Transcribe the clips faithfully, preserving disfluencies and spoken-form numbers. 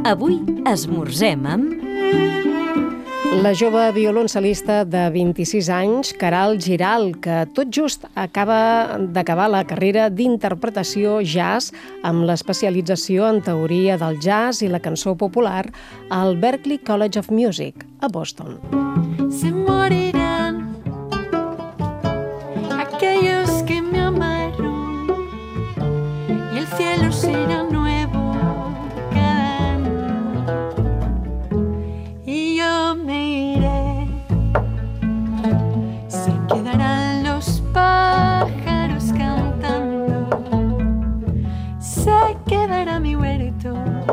Avui esmorzem amb... La jove violoncel·lista de vint-i-sis anys, Caral Giral, que tot just acaba d'acabar la carrera d'interpretació jazz amb l'especialització en teoria del jazz i la cançó popular al Berklee College of Music, a Boston. Se morirán aquellos que me amaron y el cielo será nuevo cada año y yo me iré. Se quedarán los pájaros cantando, se quedará mi huerto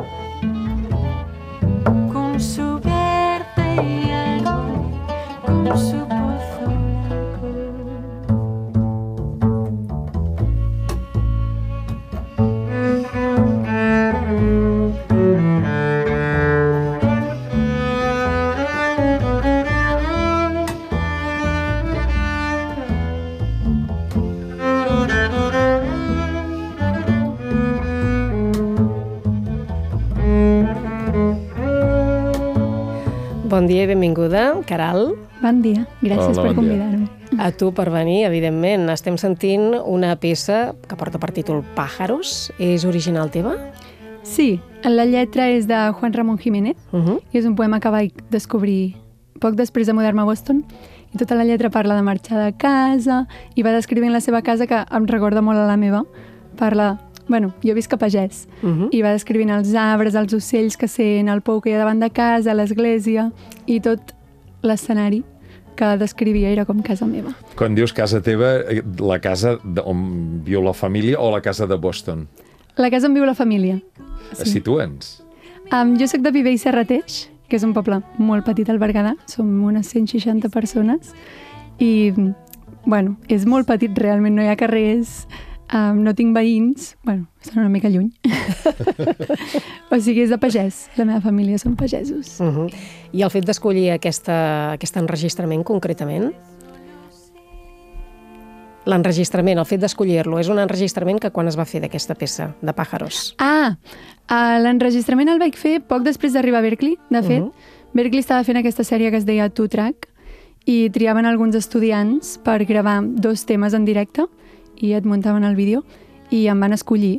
con su verde y árbol, con su pozo blanco. Bon dia i benvinguda, Caral. Bon dia, gràcies Hola, per bon dia. convidar-me. A tu per venir, evidentment. Estem sentint una peça que porta per títol Pájaros. És original teva? Sí, la lletra és de Juan Ramón Jiménez Uh -huh. i és un poema que vaig descobrir poc després de mudar-me a Boston i tota la lletra parla de marxar de casa i va descrivint la seva casa que em recorda molt a la meva. Parla... Bueno, jo visc a Pagès Uh -huh. i va descrivint els arbres, els ocells que sent, el pou que hi ha davant de casa, l'església i tot l'escenari que descrivia era com casa meva. Quan dius casa teva, la casa on viu la família o la casa de Boston? La casa on viu la família. Sí. Situa'ns. Um, jo soc de Viver i Serrateix, que és un poble molt petit al Berguedà, som unes cent seixanta persones i, bueno, és molt petit, realment no hi ha carrers, um, no tinc veïns, bueno, estan una mica lluny. O sigui, és de pagès, la meva família són pagesos. Uh -huh. I el fet d'escollir aquesta, aquest enregistrament concretament? L'enregistrament, el fet d'escollir-lo, és un enregistrament que quan es va fer d'aquesta peça, de Pájaros? Ah, uh, l'enregistrament el vaig fer poc després d'arribar a Berklee, de fet. Uh -huh. Berklee estava fent aquesta sèrie que es deia Two Track i triaven alguns estudiants per gravar dos temes en directe i et muntaven el vídeo i em van escollir.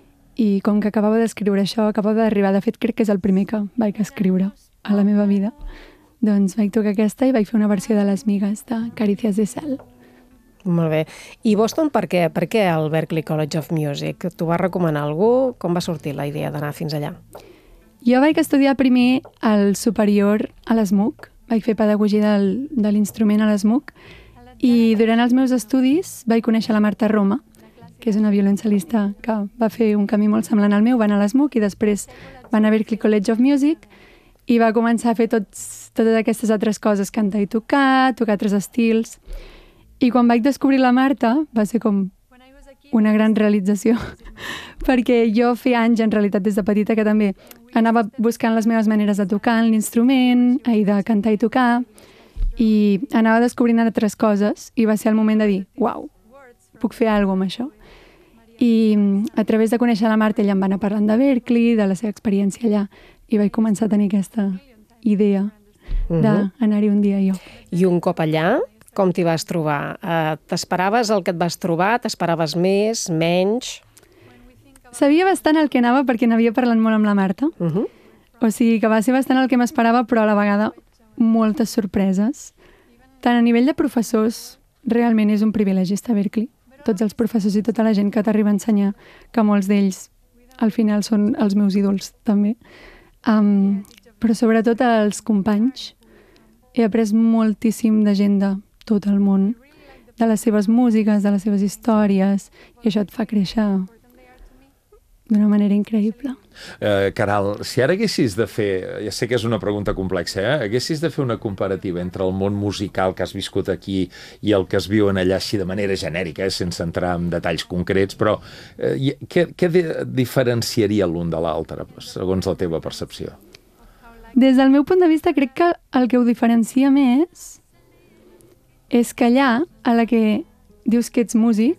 I com que acabava d'escriure això, acabava d'arribar, de fet crec que és el primer que vaig escriure a la meva vida, doncs vaig tocar aquesta i vaig fer una versió de Les migues de Carícies de Sal. Molt bé. I Boston per què? Per què el Berklee College of Music? T'ho va recomanar algú? Com va sortir la idea d'anar fins allà? Jo vaig estudiar primer al superior a l'S M U C, vaig fer pedagogia del, de l'instrument a l'S M U C i durant els meus estudis vaig conèixer la Marta Roma, que és una violoncel·lista que va fer un camí molt semblant al meu, va anar a l'S M U C i després va anar a Berklee College of Music i va començar a fer tots, totes aquestes altres coses, cantar i tocar, tocar altres estils. I quan vaig descobrir la Marta va ser com una gran realització, perquè jo feia anys, en realitat, des de petita, que també anava buscant les meves maneres de tocar l'instrument, i de cantar i tocar, i anava descobrint altres coses, i va ser el moment de dir, uau, puc fer alguna cosa amb això. I a través de conèixer la Marta, ella em va anar parlant de Berklee, de la seva experiència allà, i vaig començar a tenir aquesta idea d'anar-hi un dia jo. I un cop allà, com t'hi vas trobar? Uh, t'esperaves el que et vas trobar? T'esperaves més, menys? Sabia bastant el que anava perquè n'havia parlat molt amb la Marta. Uh -huh. O sigui que va ser bastant el que m'esperava, però a la vegada moltes sorpreses. Tant a nivell de professors, realment és un privilegi estar a Berklee. Tots els professors i tota la gent que t'arriba a ensenyar, que molts d'ells al final són els meus ídols també. Um, però sobretot els companys. He après moltíssim de gent de tot el món, de les seves músiques, de les seves històries, i això et fa créixer d'una manera increïble. Uh, Caral, si ara haguessis de fer, ja sé que és una pregunta complexa, eh? haguessis de fer una comparativa entre el món musical que has viscut aquí i el que es viu en allà així de manera genèrica, eh? sense entrar en detalls concrets, però eh, què, què de, diferenciaria l'un de l'altre, segons la teva percepció? Des del meu punt de vista, crec que el que ho diferencia més és que allà, a la que dius que ets músic,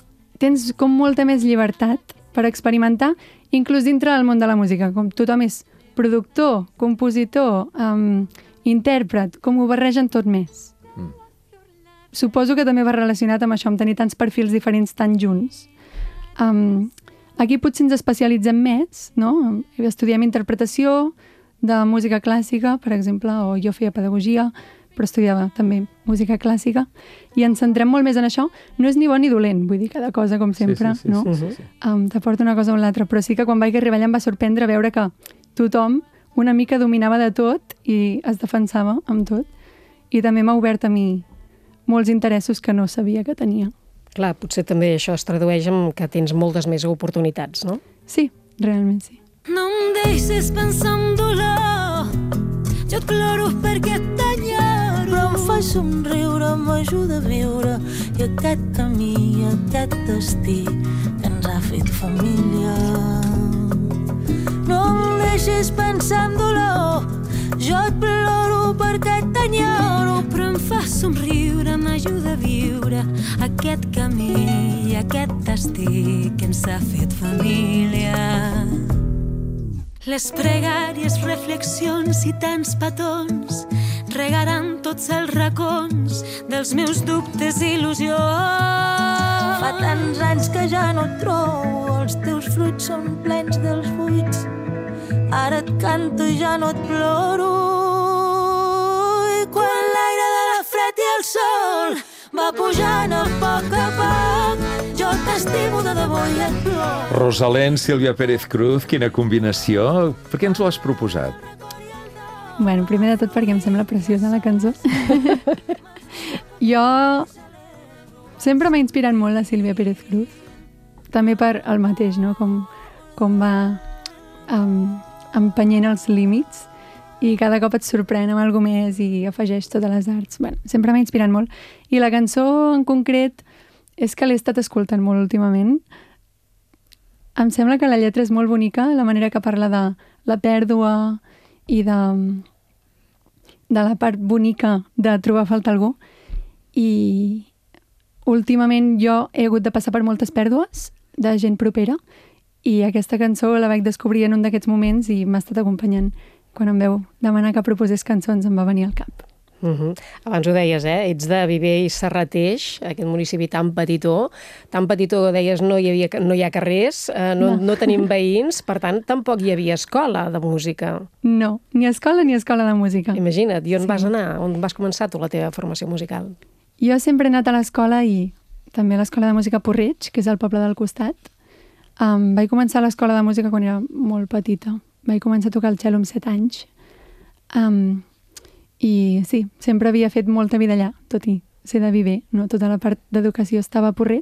tens com molta més llibertat per experimentar, inclús dintre del món de la música, com tothom és productor, compositor, um, intèrpret, com ho barregen tot més. Mm. Suposo que també va relacionat amb això, amb tenir tants perfils diferents tan junts. Um, aquí potser ens especialitzem més, no? Estudiem interpretació de música clàssica, per exemple, o jo feia pedagogia, però estudiava també música clàssica, i ens centrem molt més en això. No és ni bo ni dolent, vull dir, cada cosa, com sempre, sí, sí, sí, no? Sí, sí, sí. Um, t'aporta una cosa o l'altra, però sí que quan vaig arribar allà em va sorprendre veure que tothom una mica dominava de tot i es defensava amb tot. I també m'ha obert a mi molts interessos que no sabia que tenia. Clar, potser també això es tradueix en que tens moltes més oportunitats, no? Sí, realment sí. No em deixes pensar en dolor, jo et ploro perquè t'enyoro, però em fa somriure, m'ajuda a viure, i aquest camí, aquest destí que ens ha fet família. No em deixes pensar en dolor, jo et ploro perquè t'enyoro, però em fa somriure, m'ajuda a viure aquest camí i aquest destí que ens ha fet família. Les pregàries, reflexions i tants petons regaran tots els racons dels meus dubtes i il·lusions. Fa tants anys que ja no et trobo, els teus fruits són plens dels buits. Ara et canto i ja no et ploro. I quan l'aire de la fred i el sol va pujant a poc a poc, jo t'estimo de debò i et ploro. Rosalén, Sílvia Pérez Cruz, quina combinació. Per què ens ho has proposat? Bueno, primer de tot perquè em sembla preciosa la cançó. Jo sempre m'ha inspirat molt la Sílvia Pérez Cruz, també per el mateix, no? Com, com va um, empenyent els límits i cada cop et sorprèn amb alguna més i afegeix totes les arts. Bueno, sempre m'ha inspirat molt. I la cançó en concret és que l'he estat escoltant molt últimament. Em sembla que la lletra és molt bonica, la manera que parla de la pèrdua i de, de la part bonica de trobar a faltar algú. I últimament jo he hagut de passar per moltes pèrdues de gent propera i aquesta cançó la vaig descobrir en un d'aquests moments i m'ha estat acompanyant. Quan em veu demanar que proposés cançons em va venir al cap. Uh -huh. Abans ho deies, eh? Ets de Viver i Serrateix, aquest municipi tan petitó. Tan petitó, deies, no hi, havia, no hi ha carrers, eh, no, no. no tenim veïns, per tant, tampoc hi havia escola de música. No, ni escola ni escola de música. Imagina't, i on Sí. vas anar? On vas començar tu la teva formació musical? Jo sempre he anat a l'escola i també a l'escola de música Porreig, que és el poble del costat. Um, vaig començar a l'escola de música quan era molt petita. Vaig començar a tocar el cello amb set anys. Um, I sí, sempre havia fet molta vida allà, tot i ser de Viver, no? Tota la part d'educació estava a Porreig.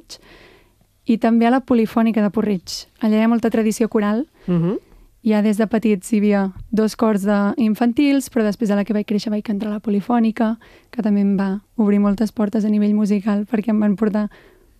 I també a la Polifònica de Porreig. Allà hi ha molta tradició coral. Uh -huh. Ja des de petits hi havia dos cors infantils, però després a la que vaig créixer vaig cantar a la Polifònica, que també em va obrir moltes portes a nivell musical perquè em van portar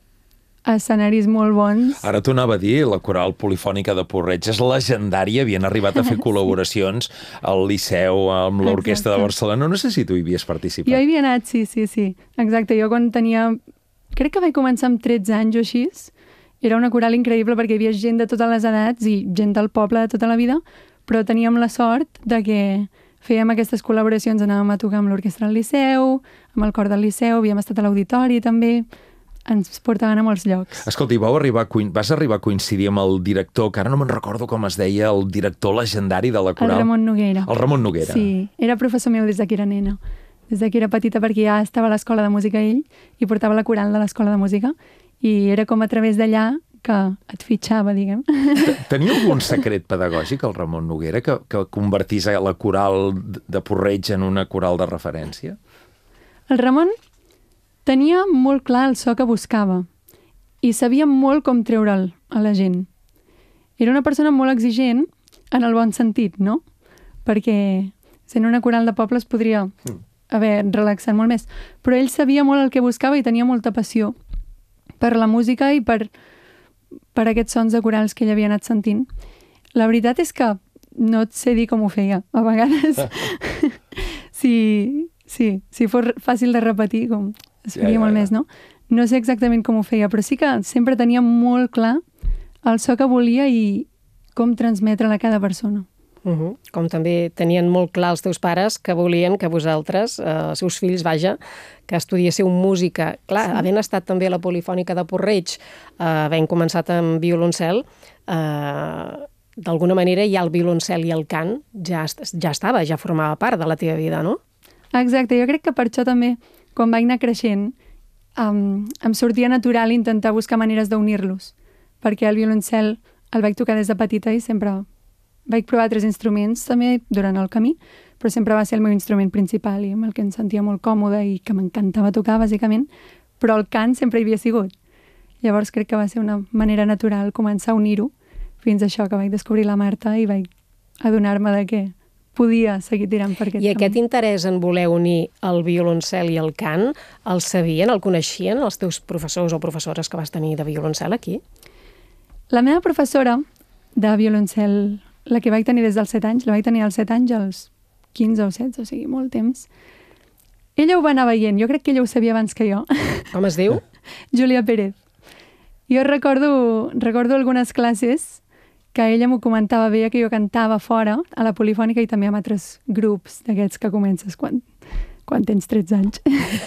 a escenaris molt bons. Ara t'ho anava a dir, la coral polifònica de Porreig és legendària, havien arribat a fer col·laboracions al Liceu, amb l'Orquestra de Barcelona. No sé si tu hi havies participat. Jo hi havia anat, sí, sí, sí. Exacte, jo quan tenia... Crec que vaig començar amb tretze anys o així. Era una coral increïble perquè hi havia gent de totes les edats i gent del poble de tota la vida, però teníem la sort de que fèiem aquestes col·laboracions, anàvem a tocar amb l'Orquestra del Liceu, amb el cor del Liceu, havíem estat a l'Auditori també, ens portaven a molts llocs. Escolta, i vau arribar, vas arribar a coincidir amb el director, que ara no me'n recordo com es deia, el director legendari de la coral. El Ramon Noguera. El Ramon Noguera. Sí, era professor meu des que era nena. Des que era petita perquè ja estava a l'escola de música ell i portava la coral de l'escola de música i era com a través d'allà que et fitxava, diguem. Tenia algun secret pedagògic, el Ramon Noguera, que, que convertís la coral de Porreig en una coral de referència? El Ramon tenia molt clar el so que buscava i sabia molt com treure'l a la gent. Era una persona molt exigent en el bon sentit, no? Perquè sent una coral de pobles podria haver relaxat molt més. Però ell sabia molt el que buscava i tenia molta passió per la música i per, per aquests sons de corals que ell havia anat sentint. La veritat és que no et sé dir com ho feia. A vegades, si, si, si fos fàcil de repetir, com es faria ja, ja, molt ja. més, no? No sé exactament com ho feia, però sí que sempre tenia molt clar el so que volia i com transmetre-la a cada persona. Uh -huh. Com també tenien molt clar els teus pares que volien que vosaltres, eh, els seus fills, vaja, que estudiéssiu música. Clar, sí. Havent estat també a la Polifònica de Porreig, eh, havent començat amb violoncel, eh, d'alguna manera ja el violoncel i el cant ja, ja estava, ja formava part de la teva vida, no? Exacte, jo crec que per això també, quan vaig anar creixent, um, em sortia natural intentar buscar maneres d'unir-los, perquè el violoncel el vaig tocar des de petita i sempre vaig provar altres instruments també durant el camí, però sempre va ser el meu instrument principal i amb el que em sentia molt còmode i que m'encantava tocar, bàsicament, però el cant sempre hi havia sigut. Llavors crec que va ser una manera natural començar a unir-ho, fins a això que vaig descobrir la Marta i vaig adonar-me de que podia seguir tirant per aquest I aquest camí. interès en voler unir el violoncel i el cant, el sabien, el coneixien els teus professors o professores que vas tenir de violoncel aquí? La meva professora de violoncel, la que vaig tenir des dels set anys, la vaig tenir als set anys als quinze o setze, o sigui, molt temps. Ella ho va anar veient, jo crec que ella ho sabia abans que jo. Com es diu? Júlia Pérez. Jo recordo, recordo algunes classes que ella m'ho comentava, veia que jo cantava fora, a la Polifònica i també amb altres grups d'aquests que comences quan, quan tens tretze anys.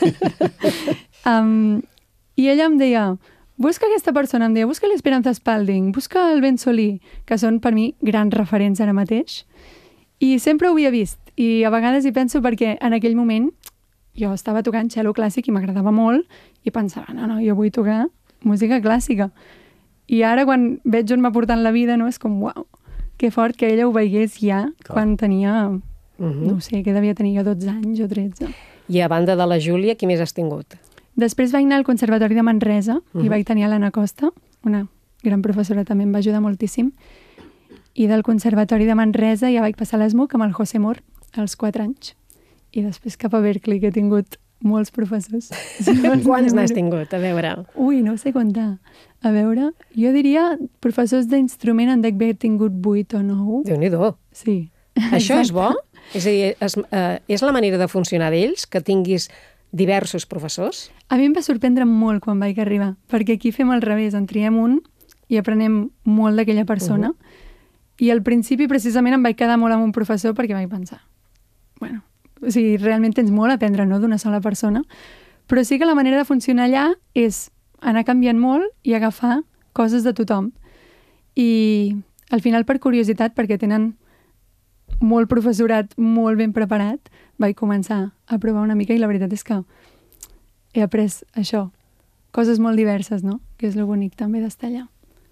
um, I ella em deia, busca aquesta persona, em deia, busca l'Esperanza Spalding, busca el Ben Solí, que són per mi grans referents ara mateix. I sempre ho havia vist, i a vegades hi penso perquè en aquell moment jo estava tocant cello clàssic i m'agradava molt, i pensava, no, no, jo vull tocar música clàssica. I ara, quan veig on m'ha portat la vida, no, és com, uau, que fort que ella ho veiés ja Clar. quan tenia, uh -huh. no sé, que devia tenir jo dotze anys o tretze. I a banda de la Júlia, qui més has tingut? Després vaig anar al Conservatori de Manresa uh -huh. i vaig tenir a l'Anna Costa, una gran professora, també em va ajudar moltíssim. I del Conservatori de Manresa ja vaig passar a l'ESMUC amb el José Mor, als quatre anys. I després cap a Berkeley, que he tingut molts professors. Quants n'has tingut? A veure. Ui, no sé comptar. A veure, jo diria professors d'instrument en dec haver tingut vuit o nou. Déu-n'hi-do. Sí. Això és bo? És a dir, és, uh, és la manera de funcionar d'ells, que tinguis diversos professors? A mi em va sorprendre molt quan vaig arribar, perquè aquí fem al revés, en triem un i aprenem molt d'aquella persona. Uh -huh. I al principi, precisament, em vaig quedar molt amb un professor perquè vaig pensar, bueno, o sigui, realment tens molt a aprendre, no?, d'una sola persona, però sí que la manera de funcionar allà és anar canviant molt i agafar coses de tothom. I al final, per curiositat, perquè tenen molt professorat, molt ben preparat, vaig començar a provar una mica i la veritat és que he après això, coses molt diverses, no?, que és el bonic també d'estar allà.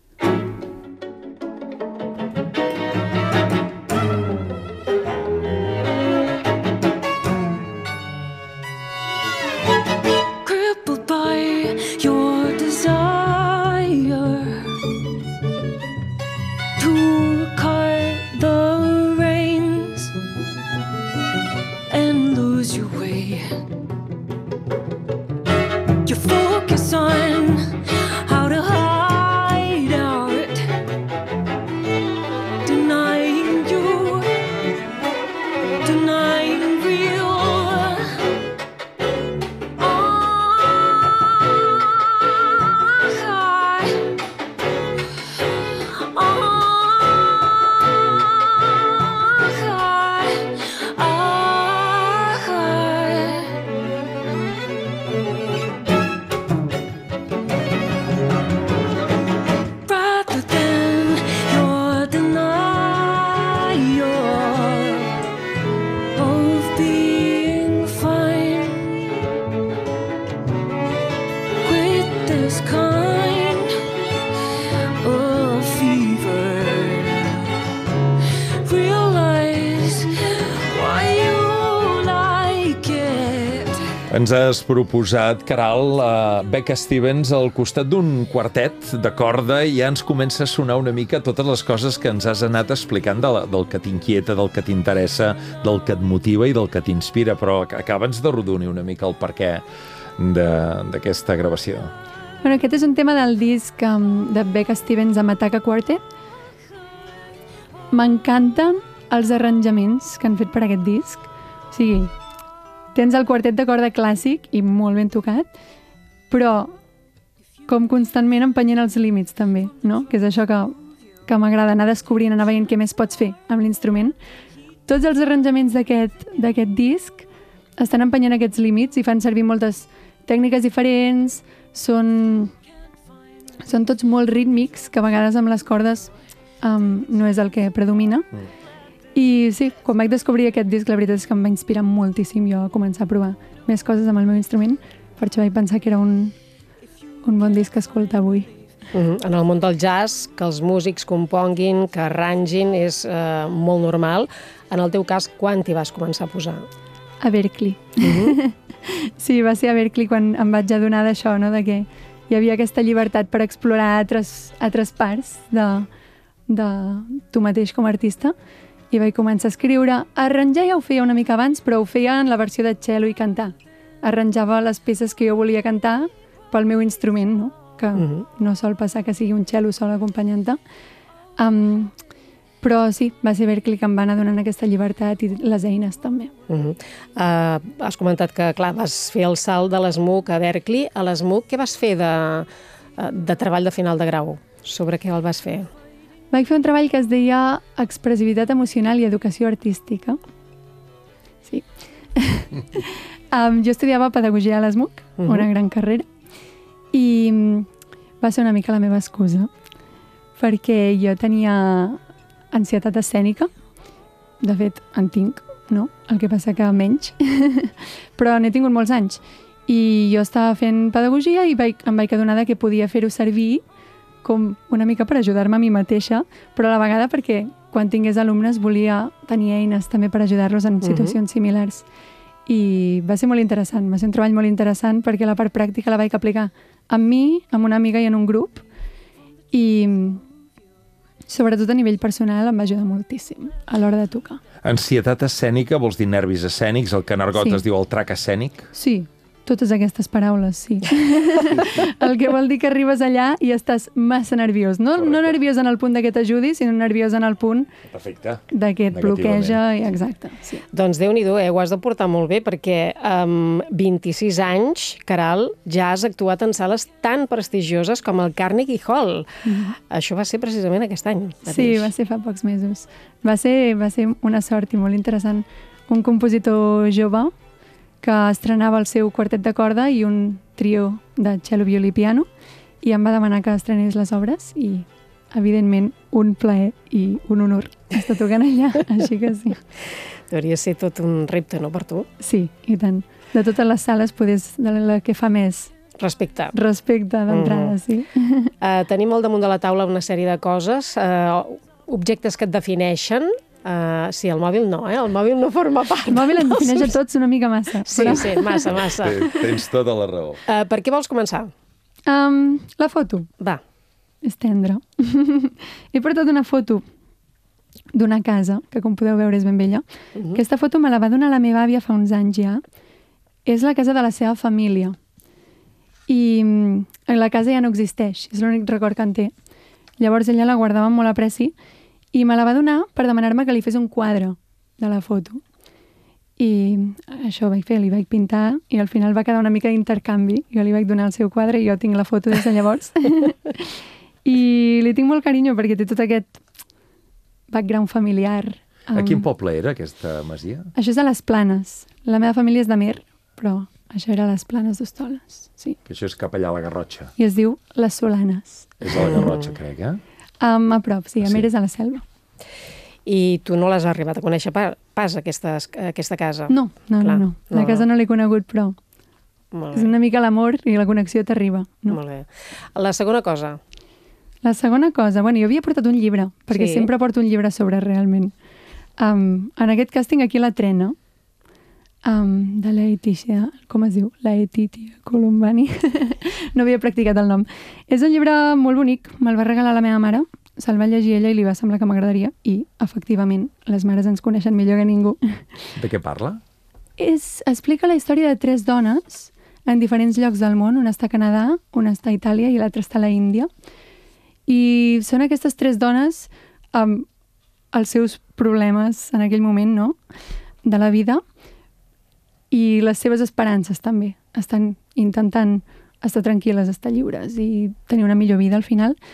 Ens has proposat, Caral, uh, Becca Stevens al costat d'un quartet de corda i ja ens comença a sonar una mica totes les coses que ens has anat explicant de la, del que t'inquieta, del que t'interessa, del que et motiva i del que t'inspira, però acaba'ns de rodonir una mica el perquè d'aquesta gravació. Bueno, aquest és un tema del disc um, de Becca Stevens amb Attacca Quartet. M'encanten els arranjaments que han fet per aquest disc. O sigui, tens el quartet de corda clàssic i molt ben tocat, però com constantment empenyent els límits també, no? Que és això que, que m'agrada anar descobrint, anar veient què més pots fer amb l'instrument. Tots els arranjaments d'aquest disc estan empenyent aquests límits i fan servir moltes tècniques diferents, són, són tots molt rítmics, que a vegades amb les cordes um, no és el que predomina. Mm. I sí, quan vaig descobrir aquest disc, la veritat és que em va inspirar moltíssim jo a començar a provar més coses amb el meu instrument, per això vaig pensar que era un, un bon disc a escoltar avui. Uh-huh. En el món del jazz, que els músics componguin, que arrangin, és uh, molt normal. En el teu cas, quan t'hi vas començar a posar? A Berklee. Uh-huh. Sí, va ser a Berklee quan em vaig adonar d'això, no? De que hi havia aquesta llibertat per explorar altres, altres parts de, de tu mateix com a artista, i vaig començar a escriure. Arranjar ja ho feia una mica abans, però ho feia en la versió de cello i cantar. Arranjava les peces que jo volia cantar pel meu instrument, no? Que uh-huh. no sol passar que sigui un cello sol acompanyant-te. Um, però sí, va ser Berklee que em va anar donant aquesta llibertat i les eines també. Uh-huh. Uh, has comentat que, clar, vas fer el salt de l'ESMUC a Berklee. A l'ESMUC què vas fer de, de treball de final de grau? Sobre què el vas fer? Vaig fer un treball que es deia Expressivitat emocional i educació artística. Sí. um, jo estudiava pedagogia a l'ESMUC, uh-huh. una gran carrera, i va ser una mica la meva excusa, perquè jo tenia ansietat escènica, de fet en tinc, no? El que passa que menys, però n'he tingut molts anys, i jo estava fent pedagogia i vaig, em vaig adonar que podia fer-ho servir com una mica per ajudar-me a mi mateixa, però a la vegada perquè quan tingués alumnes volia tenir eines també per ajudar-los en situacions uh-huh. similars. I va ser molt interessant, va ser un treball molt interessant perquè la part pràctica la vaig aplicar amb mi, amb una amiga i en un grup, i sobretot a nivell personal em va ajudar moltíssim a l'hora de tocar. Ansietat escènica vols dir nervis escènics, el que en argot sí. es diu el trac escènic? Sí, totes aquestes paraules, sí. El que vol dir que arribes allà i estàs massa nerviós. No, no nerviós en el punt de que t'ajudi, sinó nerviós en el punt Perfecte. de que et bloqueja. I exacte. Sí. Doncs Déu-n'hi-do, eh? Ho has de portar molt bé, perquè amb vint-i-sis anys, Caral, ja has actuat en sales tan prestigioses com el Carnegie Hall. Mm-hmm. Això va ser precisament aquest any. Sí, va ser fa pocs mesos. Va ser, va ser una sort i molt interessant. Un compositor jove que estrenava el seu quartet de corda i un trio de cello, violí i piano, i em va demanar que estrenés les obres i, evidentment, un plaer i un honor estar tocant allà, així que sí. Hauria ser tot un repte, no, per tu? Sí, i tant. De totes les sales, podés, de la que fa més respecte. Respecte d'entrada, mm. sí. Uh, tenim al damunt de la taula una sèrie de coses, uh, objectes que et defineixen. Uh, sí, el mòbil no, eh? El mòbil no forma part. El mòbil ens defineix a tots una mica massa. Sí, però... sí, massa, massa. Tens tota la raó. Uh, per què vols començar? Um, la foto. Va. És tendre. He portat una foto d'una casa, que com podeu veure és ben bella. Uh-huh. Aquesta foto me la va donar la meva àvia fa uns anys ja. És la casa de la seva família. I la casa ja no existeix, és l'únic record que en té. Llavors ella la guardava amb molt apreci i me la va donar per demanar-me que li fes un quadre de la foto. I això vaig fer, li vaig pintar i al final va quedar una mica d'intercanvi. Jo li vaig donar el seu quadre i jo tinc la foto des de llavors. I li tinc molt carinyo perquè té tot aquest background familiar. A quin poble era aquesta masia? Això és a les Planes. La meva família és d'Amer, però això era a les Planes d'Hostoles. Sí. Que això és cap allà a la Garrotxa. I es diu Les Solanes. És a la Garrotxa, crec, eh? Um, a prop, sí, Amer és a la selva. I tu no l'has arribat a conèixer pas, aquesta, aquesta casa? No, no, Clar, no, no. La no, casa no l'he conegut, però és una mica l'amor i la connexió t'arriba. No? Molt bé. La segona cosa? La segona cosa, bueno, jo havia portat un llibre, perquè sí. sempre porto un llibre sobre realment. Um, en aquest cas tinc aquí La trena, um, de la Leticia, com es diu? La Leticia Colombani. No havia practicat el nom. És un llibre molt bonic, me'l va regalar la meva mare, se'l va llegir ella i li va semblar que m'agradaria, i, efectivament, les mares ens coneixen millor que ningú. De què parla? És, explica la història de tres dones en diferents llocs del món. Una està a Canadà, una està a Itàlia i l'altra està a la Índia. I són aquestes tres dones amb els seus problemes en aquell moment, no?, de la vida, i les seves esperances també. Estan intentant estar tranquil·les, estar lliures i tenir una millor vida al final,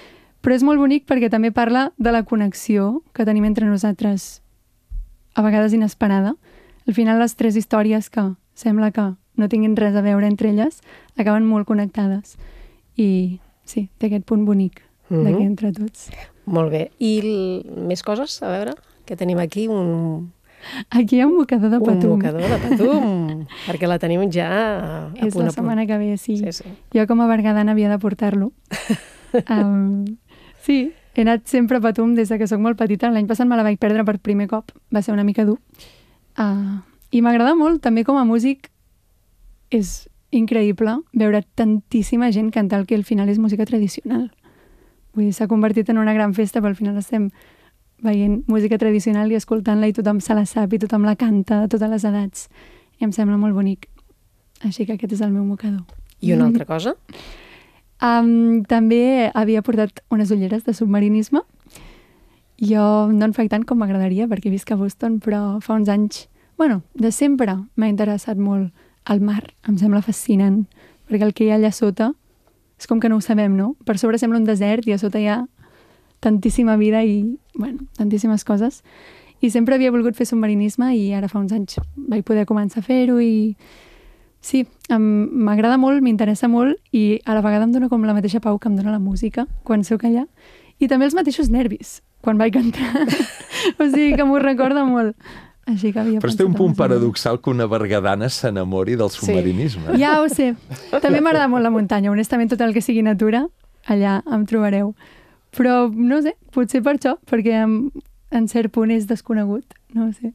Però és molt bonic perquè també parla de la connexió que tenim entre nosaltres, a vegades inesperada. Al final, les tres històries que sembla que no tinguin res a veure entre elles acaben molt connectades. I sí, té aquest punt bonic Mhm. d'aquí entre tots. Molt bé. I l- més coses? A veure, què tenim aquí? Un, Aquí hi ha un mocador de un patum. mocador de patum, perquè la tenim ja a, a És punt la a punt. setmana que ve, sí. Sí, sí. Jo com a bergadana havia de portar-lo. um, sí, he anat sempre a patum des de que sóc molt petita. L'any passat me la vaig perdre per primer cop. Va ser una mica dur. Uh, I m'agrada molt, també com a músic, és increïble veure tantíssima gent cantar el que al final és música tradicional. Vull dir, s'ha convertit en una gran festa, però al final estem veient música tradicional i escoltant-la i tothom se la sap i tothom la canta a totes les edats. I em sembla molt bonic. Així que aquest és el meu mocador. I una altra cosa? Um, també havia portat unes ulleres de submarinisme. Jo no en faig tant com m'agradaria perquè visc a Boston, però fa uns anys, bueno, de sempre m'ha interessat molt el mar. Em sembla fascinant, perquè el que hi ha allà sota és com que no ho sabem, no? Per sobre sembla un desert i a sota hi ha tantíssima vida i, bueno, tantíssimes coses. I sempre havia volgut fer submarinisme i ara fa uns anys vaig poder començar a fer-ho i sí, em- m'agrada molt, m'interessa molt i a la vegada em dona com la mateixa pau que em dona la música quan soc allà. I també els mateixos nervis quan vaig cantar. O sigui que m'ho recorda molt. Així que havia Però té un pensat en punt això. paradoxal que una bergadana s'enamori del submarinisme. Ja ho sé. També m'agrada molt la muntanya. Honestament, tot el que sigui natura, allà em trobareu. Però, no sé, potser per això, perquè en, en cert punt és desconegut. No ho sé.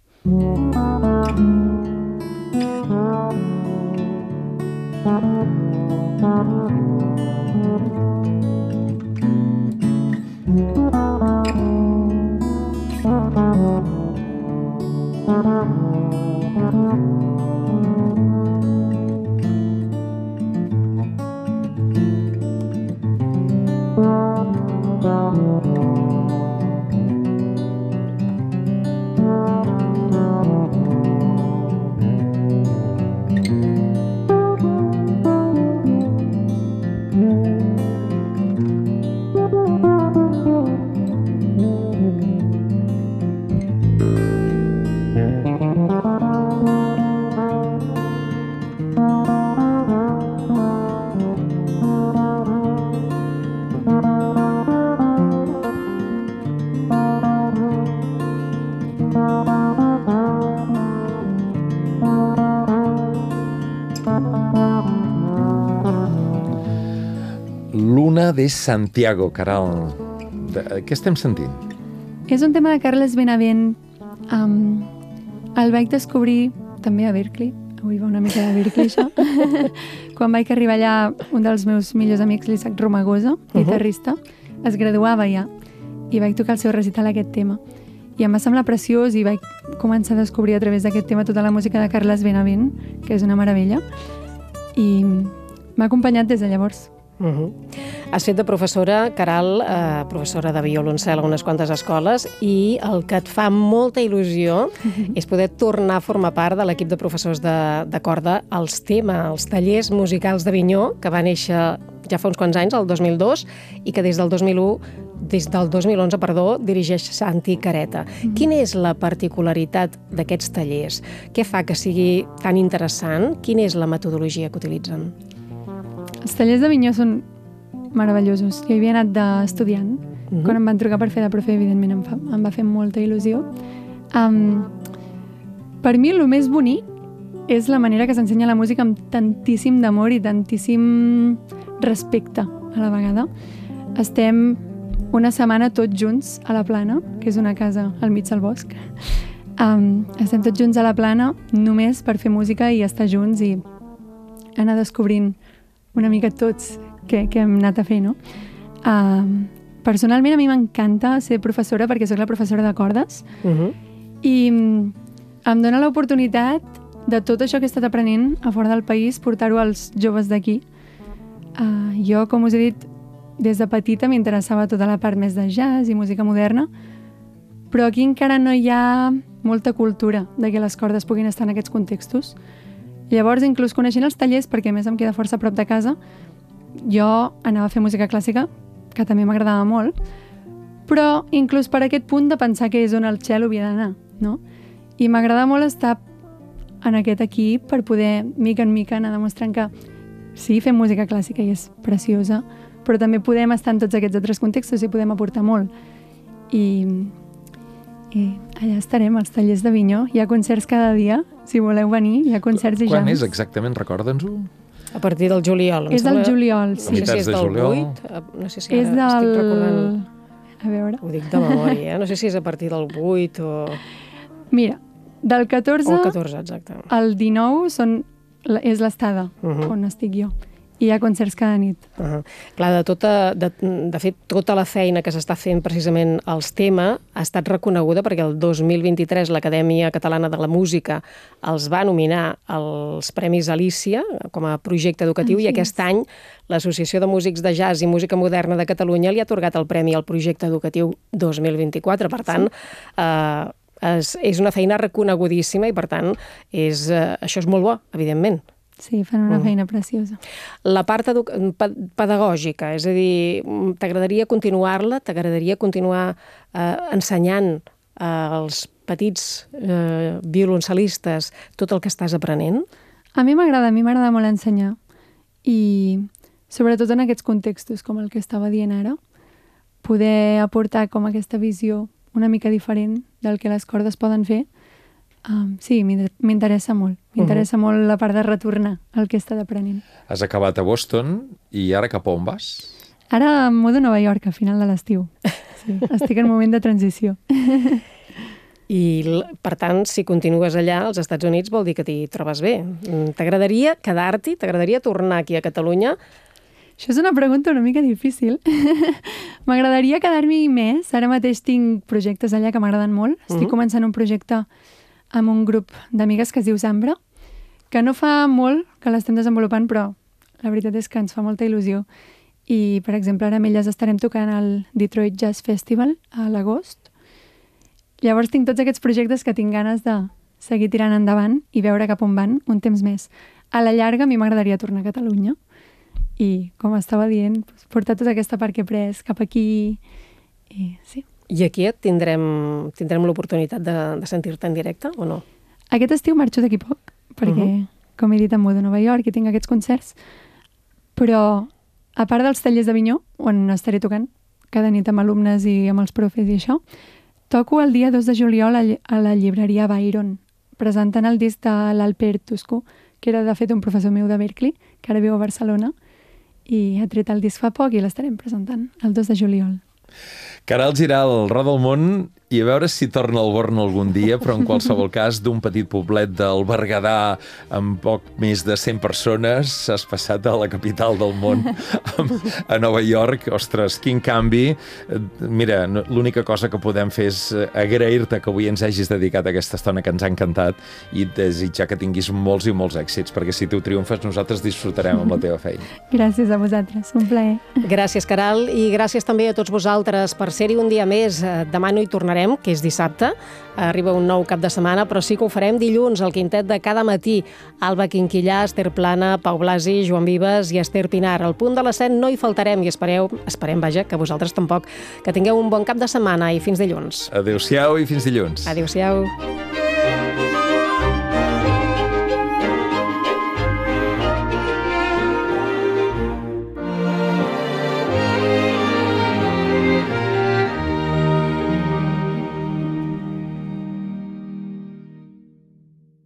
Luna de Santiago, Caral. De, què estem sentint? És un tema de Carles Benavent. Um, el vaig descobrir també a Berkeley. Avui va una mica de Berkeley, això. Quan vaig arribar allà, un dels meus millors amics, l'Isaac Romagosa, guitarrista, es graduava ja i vaig tocar el seu recital aquest tema. I em va semblar preciós i vaig començar a descobrir a través d'aquest tema tota la música de Carles Benavent, que és una meravella. I m'ha acompanyat des de llavors. Uh -huh. Has fet de professora, Caral, eh, professora de violoncel a unes quantes escoles, i el que et fa molta il·lusió és poder tornar a formar part de l'equip de professors de, de corda als tema, als tallers musicals d'Avinyó, que va néixer ja fa uns quants anys, el dos mil dos, i que des del dos mil u, des del dos mil onze, perdó, dirigeix Santi Careta. Mm. Quina és la particularitat d'aquests tallers? Què fa que sigui tan interessant? Quina és la metodologia que utilitzen? Els tallers d'Avinyó són meravellosos. Jo hi havia anat d'estudiant. Uh-huh. Quan em van trucar per fer de profe, evidentment em, fa, em va fer molta il·lusió. Um, per mi, el més bonic és la manera que s'ensenya la música amb tantíssim d'amor i tantíssim respecte a la vegada. Estem una setmana tots junts a la Plana, que és una casa al mig del bosc. Um, estem tots junts a la Plana només per fer música i estar junts i anar descobrint una mica tots que, que hem anat a fer, no? Uh, personalment, a mi m'encanta ser professora perquè sóc la professora de cordes Uh-huh. i mm, em dóna l'oportunitat de tot això que he estat aprenent a fora del país, portar-ho als joves d'aquí. Uh, jo, com us he dit, des de petita m'interessava tota la part més de jazz i música moderna, però aquí encara no hi ha molta cultura de que les cordes puguin estar en aquests contextos. Llavors, inclús coneixent els tallers, perquè a més em queda força a prop de casa, jo anava a fer música clàssica que també m'agradava molt, però inclús per aquest punt de pensar que és on el cello havia d'anar, no? I m'agrada molt estar en aquest equip per poder, mica en mica, anar demostrant que sí, fem música clàssica i és preciosa, però també podem estar en tots aquests altres contextos i podem aportar molt. I, i allà estarem, als tallers d'Avinyó. Hi ha concerts cada dia, si voleu venir, hi ha concerts i jams. Quan és exactament? Recorda'ns-ho. A partir del juliol. És del juliol, sí. No sé si és del vuit, no sé si ara estic recordant... A veure... Ho dic de memòria, eh? No sé si és a partir del vuit o... Mira, del catorze, o el catorze, exacte. al dinou són, és l'estada uh -huh. on estic jo. I hi ha concerts cada nit. Uh -huh. Clar, de, tota, de, de fet, tota la feina que s'està fent precisament als tema ha estat reconeguda perquè el dos mil vint-i-tres l'Acadèmia Catalana de la Música els va nominar als Premis Alícia com a projecte educatiu ah, i aquest any l'Associació de Músics de Jazz i Música Moderna de Catalunya li ha atorgat el Premi al projecte educatiu dos mil vint-i-quatre. Per tant, sí. eh, és, és una feina reconegudíssima i, per tant, és, eh, això és molt bo, evidentment. Sí, fan una feina preciosa. La part pedagògica, és a dir, t'agradaria continuar-la? T'agradaria continuar eh, ensenyant als petits eh, violoncelistes tot el que estàs aprenent? A mi m'agrada, a mi m'agrada molt ensenyar. I sobretot en aquests contextos, com el que estava dient ara, poder aportar com aquesta visió una mica diferent del que les cordes poden fer. Um, sí, m'interessa molt. M'interessa uh -huh. molt la part de retornar al que he estat aprenent. Has acabat a Boston i ara cap a on vas? Ara em mudo a Nova York a final de l'estiu. Sí, estic en un moment de transició. I, per tant, si continues allà als Estats Units vol dir que t'hi trobes bé. T'agradaria quedar-t'hi? T'agradaria tornar aquí a Catalunya? Això és una pregunta una mica difícil. M'agradaria quedar-m'hi més. Ara mateix tinc projectes allà que m'agraden molt. Estic uh -huh. començant un projecte amb un grup d'amigues que es diu Zambra, que no fa molt que l'estem desenvolupant, però la veritat és que ens fa molta il·lusió. I, per exemple, ara amb elles estarem tocant al Detroit Jazz Festival a l'agost. Llavors tinc tots aquests projectes que tinc ganes de seguir tirant endavant i veure cap on van un temps més. A la llarga, a mi m'agradaria tornar a Catalunya i, com estava dient, portar tota aquesta part que he pres cap aquí. I sí. I aquí et tindrem, tindrem l'oportunitat de, de sentir-te en directe o no? Aquest estiu marxo d'aquí poc, perquè, uh -huh. com he dit, em mudo a Nova York i tinc aquests concerts, però a part dels tallers d'Avinyó, on estaré tocant cada nit amb alumnes i amb els profes i això, toco el dia dos de juliol a la llibreria Byron, presentant el disc de l'Alper Tusco, que era de fet un professor meu de Berkeley, que ara viu a Barcelona, i ha tret el disc fa poc i l'estarem presentant el dos de juliol. Caral Giral, roda el món i a veure si torna al Born algun dia, però en qualsevol cas d'un petit poblet del Berguedà amb poc més de cent persones has passat a la capital del món, a Nova York. Ostres, quin canvi. Mira, l'única cosa que podem fer és agrair-te que avui ens hagis dedicat aquesta estona que ens ha encantat i desitjar que tinguis molts i molts èxits, perquè si tu triomfes nosaltres disfrutarem amb la teva feina. Gràcies a vosaltres, un plaer. Gràcies, Caral, i gràcies també a tots vosaltres per ser-hi un dia més. Demà no hi tornarem, que és dissabte, arriba un nou cap de setmana, però sí que ho farem dilluns, el quintet de cada matí. Alba Quinquillà, Esther Plana, Pau Blasi, Joan Vives i Esther Pinar. Al punt de les set no hi faltarem i espereu, esperem, vaja, que vosaltres tampoc. Que tingueu un bon cap de setmana i fins dilluns. Adéu-siau i fins dilluns. Adéu-siau.